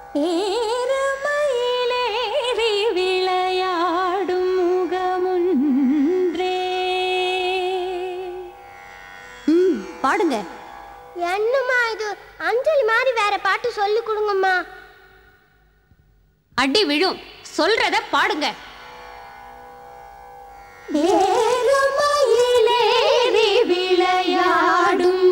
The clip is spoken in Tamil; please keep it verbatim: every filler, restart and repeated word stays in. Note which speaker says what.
Speaker 1: ஏறுமயிலேறி விளையாடும் முகமுன்றே. ம், பாடுங்க.
Speaker 2: என்னம்மா இது? அஞ்சலி மாதிரி வேற பாட்டு சொல்லி கொடுங்கம்மா.
Speaker 1: அடி விழும். சொல்றத பாடுங்க. ஏறுமயிலேறி விளையாடும்